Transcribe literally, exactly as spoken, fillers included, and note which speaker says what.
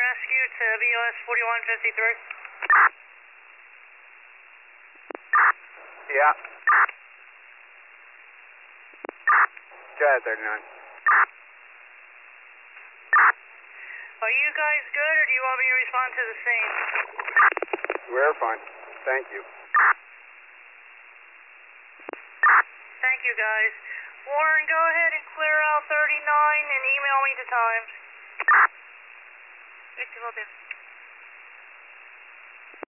Speaker 1: rescue to B O S forty-one fifty-three.
Speaker 2: Yeah. Jet thirty-nine.
Speaker 1: Are you guys good, or do you want me to respond to the scene?
Speaker 2: We're fine. Thank you.
Speaker 1: Thank you, guys. Warren, go ahead and clear out thirty-nine and email me the times. Victor,